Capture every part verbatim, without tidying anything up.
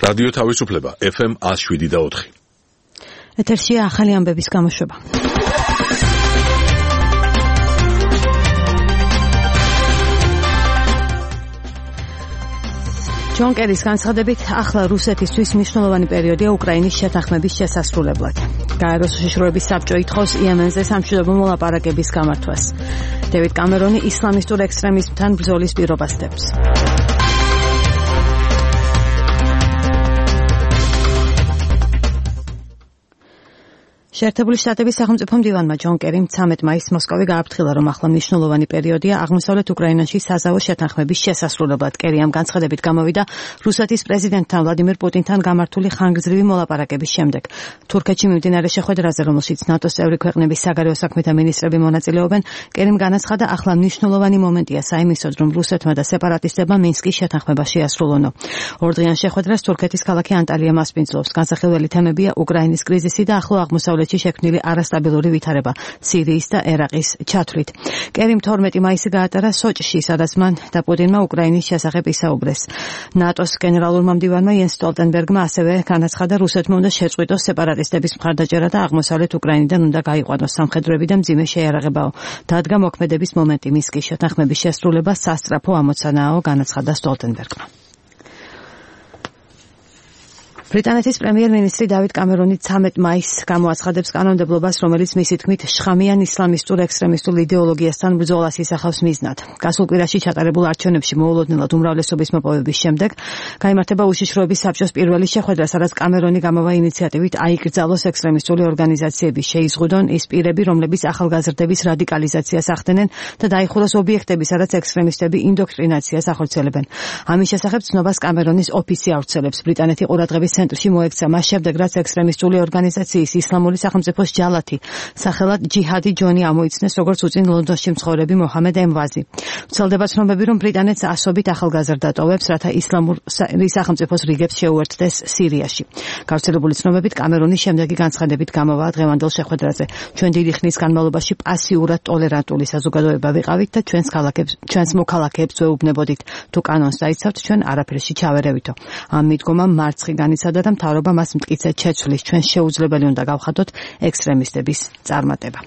რადიო თავისუფლება ეფ ემ one oh seven და four. ეთერშია ახალი ამბების გამოშვება. ჯონ კერის განცხადებით, ახლა რუსეთისთვის მნიშვნელოვანი პერიოდია უკრაინის შეთანხმების შესასრულებლად. გაეროს უშიშროების საბჭო ითხოვს იემენზე სამშვიდობო მოლაპარაკების გამართვას. დევიდ კამერონი ისლამისტურ ექსტრემიზმთან ბრძოლის პირობას დებს. შეერთებული შტატების სახელმწიფო მდივანმა ჯონ კერიმ ცამეტ მაისს მოსკოვი გააფრთხილა, რომ ახლა მნიშვნელოვანი პერიოდია აღმოსავლეთ უკრაინაში საზავო შეთანხმების შესასრულებლად. კერი ამ განცხადებით გამოვიდა რუსეთის პრეზიდენტთან ვლადიმერ პუტინთან გამართული ხანგრძლივი მოლაპარაკების შემდეგ. თურქეთში მიმდინარე შეხვედრაზე, რომელშიც ნატოს წევრი ქვეყნების საგარეო საქმეთა მინისტრები მონაწილეობენ, კერიმ განაცხადა, ახლა მნიშვნელოვანი მომენტია საიმისოდ, რომ რუსეთმა და სეპარატისტებმა მინსკის შეთანხმება შეასრულონო. ორდღიან შეხვედრას თურქეთის ქალაქი ანტალია მასპინძლობს. განსახილველი თემებია უკრაინის κρიზისი და ახლო აღმოსავლეთ შექმნილი არასტაბილური ვითარება სირიის და ერაყის ჩათვლით. კერიმ თორმეტი მაისი გაატარა სოჭში, სადაც მან და პუტინმა უკრაინის შესახებ ისაუბრეს. ნატოს გენერალურმა მდივანმა იენს სტოლტენბერგმა ასევე განაცხადა, რუსეთმა უნდა შეწყვიტოს სეპარატისტების მხარდაჭერა და აღმოსავლეთ უკრაინიდან უნდა გაიყვანოს სამხედროები და მძიმე შეიარაღებაო. დადგა მოქმედების მომენტი, მინსკის შეთანხმების შესრულება სასწრაფო ამოცანაა, განაცხადა სტოლტენბერგმა. ბრიტანეთის პრემიერ-მინისტრი დავიდ კამერონი ცამეტ მაისს გამოაცხადებს კანონმდებლობას, რომელიც მისი თქმით შხამიან ისლამისტურ ექსტრემისტულ იდეოლოგიასთან ბრძოლას ისახავს მიზნად. გასულ კვირაში ჩატარებულ არჩევნებში მოულოდნელად უმრავლესობის მოპოვების შემდეგ გაიმართება უშიშროების საბჭოს პირველი შეხვედრა, სადაც კამერონი გამოვა ინიციატივით აიკრძალოს ექსტრემისტული ორგანიზაციები, შეიზღუდონ ის პირები, რომლებიც ახალგაზრდების რადიკალიზაციას ახდენენ და დაიხუროს ობიექტები, სადაც ექსტრემისტები ინდოქტრინაციას ახორციელებენ. ამის შესახებ ცნობას კამერონის ოფისი ავრცელებს. ბრიტანეთი ყურადღების ცენტრში მოექცა მას შემდეგ, რაც ექსტრემისტული ორგანიზაციის ისლამური სახელმწიფოს ჯალათი სახელად ჯიჰადი ჯონი ამოიცნეს, როგორც უწინ ლონდონში მცხოვრები მოჰამედ ემვაზი. ვრცელდება ცნობები, რომ ბრიტანეთს ასობით ახალგაზრდა ტოვებს, რათა ისლამური სახელმწიფოს რიგებს შეუერთდეს სირიაში. გავრცელებული ცნობებით კამერონის შემდეგი განცხადებით გამოვა დღევანდელ შეხვედრაზე. ჩვენ დიდი ხნის განმავლობაში პასიურად ტოლერანტული საზოგადოება ვიყავით და ჩვენს ქალაქებს, ჩვენს მოქალაქეებს ვეუბნებოდით, თუ კანონს დაიცავთ, ჩვენ არაფერში ჩავერევითო. ამ მიდგომამ მარცხი განიცადა და მთავრობა მას მტკიცედ შეცვლის. ჩვენ შეუძლებელი უნდა გავხადოთ ექსტრემისტების წარმატება.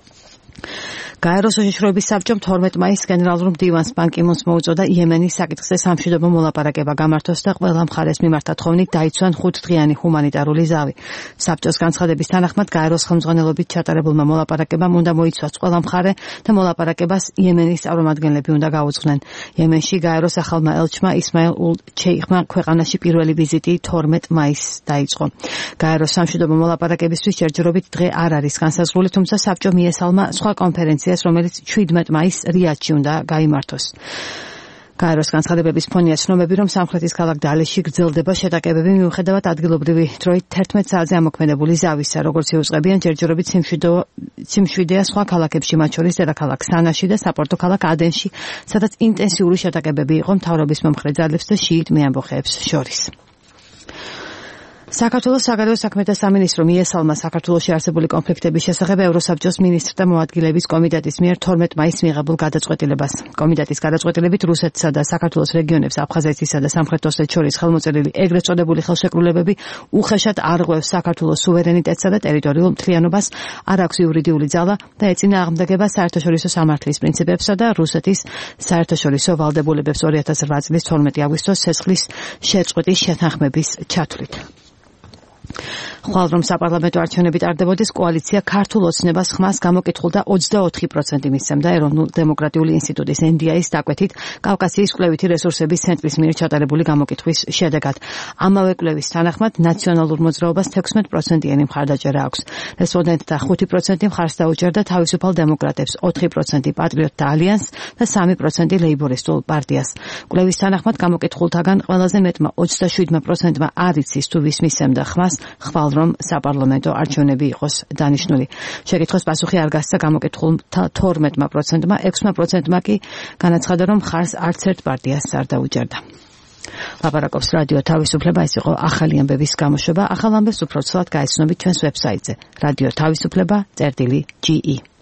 გაეროს უშიშროების საბჭომ თორმეტ მაისს გენერალურ მდივანს ბან კი მუნს მოუწოდა იემენის საკითხზე სამშვიდობო მოლაპარაკება გამართოს და ყველა მხარეს მიმართა თხოვნით დაიცვან ხუთდღიანი ჰუმანიტარული ზავი. საბჭოს განცხადების თანახმად გაეროს ხელმძღვანელობით ჩატარებულმა მოლაპარაკებამ უნდა მოიცვას ყველა მხარე და მოლაპარაკებას იემენის წარმომადგენლები უნდა გაუძღვნեն. იემენში გაეროს ახალმა ელჩმა ისმაილ ულ ჩეიხმა ქვეყანაში პირველი ვიზიტი თორმეტ მაისს დაიწყო. გაეროს სამშვიდობო მოლაპარაკებისთვის ჯერჯერობით დღე არ არის განსაზღვრული, თუმცა საბჭომ მიესალმა სხვა კონფერენციას, რომელიც შვიდმეტ მაისს რიადში უნდა გაიმართოს. გაეროს განცხადებების ფონია ცნობები, რომ სამხრეთის ქალაქ დალიში გრძელდება შეტაკებები მიუხედავად ადგილობრივი დროით თერთმეტ საათზე ამოქმედებული ზავისა, როგორც იუწყებიან ჯერჯერობით სიმშვიდეა სხვა ქალაქებში, მათ შორის დედაქალაქ სანაში და საპორტო ქალაქ ადენში, სადაც ინტენსიური შეტაკებები იყო მთავრობის მომხრე ძალებს და შიიტ მეამბოხეებს შორის. საქართველოს საგარეო საქმეთა სამინისტრო მიესალმა საქართველოში არსებული კონფლიქტების შესახებ ევროსაბჭოს მინისტრთა მოადგილეების კომიტეტის მიერ თორმეტ მაისს მიღებულ გადაწყვეტილებას. კომიტეტის გადაწყვეტილებით რუსეთსა და საქართველოს რეგიონებს აფხაზეთისა და სამხრეთ ოსეთის შორის ხელმოწერილი ეგრეთ წოდებული ხელშეკრულებები უხეშად არღვევს საქართველოს სუვერენიტეტსა და ტერიტორიულ მთლიანობას, არ აქვს იურიდიული ძალა და ეწინააღმდეგება საერთაშორისო სამართლის პრინციპებსა და რუსეთის საერთაშორისო ვალდებულებებს ორი ათას რვა წლის თორმეტი აგვისტოს ცეცხლის შეწყვეტის შეთანხმების ჩათვლით. ხვალ რომ საპარლამენტო არჩევნები ტარდებოდეს, კოალიცია ქართულ ოცნებას ხმას გამოკითხულდა ოცდაოთხი პროცენტი მისცემდა ეროვნულ დემოკრატიული ინსტიტუტის ენ დი აის დაკვეთით კავკასიის კვლევითი რესურსების ცენტრის მიერ ჩატარებული გამოკითხვის შედეგად. ამავე კვლევის თანახმად ნაციონალურ მოძრაობას თექვსმეტ პროცენტიანი მხარდაჭერა აქვს. რესპონდენტთა ხუთი პროცენტი მხარს დაუჭერდა თავისუფალ დემოკრატებს, ოთხი პროცენტი პატრიოტთა ალიანსს და სამი პროცენტი ლეიბორისტულ პარტიას. კვლევის თანახმად გამოკითხულთაგან ყველაზე მეტმა ოცდაშვიდმა პროცენტმა არ იცის თუ ვის მისცემდა ხმას, ხვალ რომ საპარლამენტო არჩევნები იყოს დანიშნული. შეკითხვის პასუხი არ გასცა გამოკითხულთა თორმეტმა პროცენტმა, ექვსმა პროცენტმა კი განაცხადა, რომ ხარს არც ერთ პარტიას არ დაუჭერდა. ლაპარაკობს რადიო თავისუფლება, ეს იყო ახალი ამბების გამოშვება. ახალ ამბებს უფრო ცუდად გაიცნობთ ჩვენს ვებსაიტზე რადიო თავისუფლება წერტილი ჯი ი.